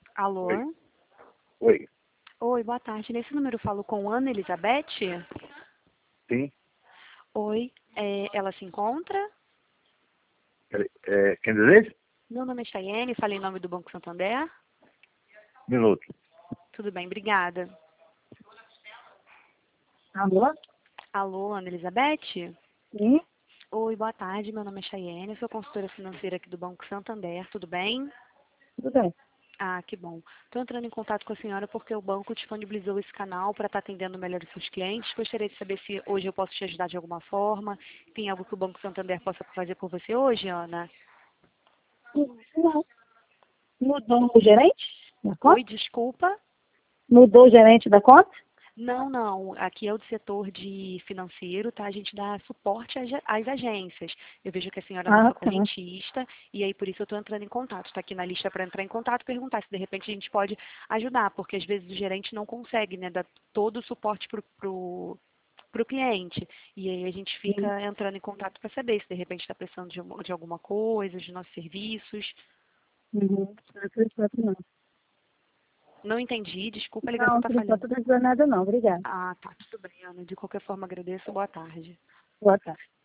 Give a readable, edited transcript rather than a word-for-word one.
Alô? Oi. Oi. Oi, boa tarde. Nesse número eu falo com Ana Elizabeth? Sim. Oi, ela se encontra? Peraí, quem deseja? Meu nome é Chayenne, falei em nome do Banco Santander. Minuto. Tudo bem, obrigada. Alô? Alô, Ana Elizabeth? Sim, Oi, boa tarde. Meu nome é Chayenne, sou consultora financeira aqui do Banco Santander. Tudo bem? tudo bem. Ah, que bom. Estou entrando em contato com a senhora porque o banco disponibilizou esse canal para estar atendendo melhor os seus clientes. Gostaria de saber se hoje eu posso te ajudar de alguma forma. Tem algo que o Banco Santander possa fazer por você hoje, Ana? Não. Mudou o gerente da Oi, conta? desculpa. Mudou o gerente da conta? Não, não. Aqui é o do setor de financeiro, tá? A gente dá suporte às agências. Eu vejo que a senhora é Ah, nossa tá. correntista e aí por isso eu estou entrando em contato. Está aqui na lista para entrar em contato e perguntar se de repente a gente pode ajudar, porque às vezes o gerente não consegue, né, dar todo o suporte pro cliente. E aí a gente Sim. fica entrando em contato para saber se de repente está precisando de alguma coisa, de nossos serviços. Uhum. Por enquanto não. Não entendi, desculpa, a ligação Não, está por falhando. enquanto não precisa nada não. Obrigada. Ah, tá, tudo bem, Ana. De qualquer forma, agradeço. Boa tarde. Boa tarde.